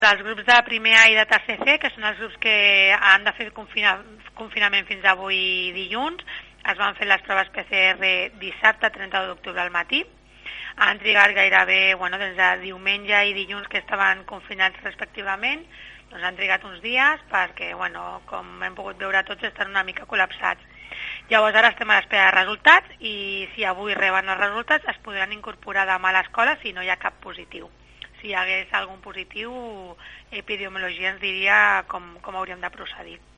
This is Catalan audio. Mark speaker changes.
Speaker 1: dels grups de primer A i de tercer C, que són els grups que han de fer confinament fins avui dilluns, es van fer les proves PCR dissabte 30 d'octubre al matí. Han trigat gairebé, des de diumenge i dilluns, que estaven confinats respectivament, doncs han trigat uns dies perquè, com hem pogut veure tots, estan una mica col·lapsats. Llavors ara estem a l'espera de resultats i si avui reben els resultats es podran incorporar demà a l'escola si no hi ha cap positiu. Si hi hagués algun positiu, epidemiologia ens diria com hauríem de procedir.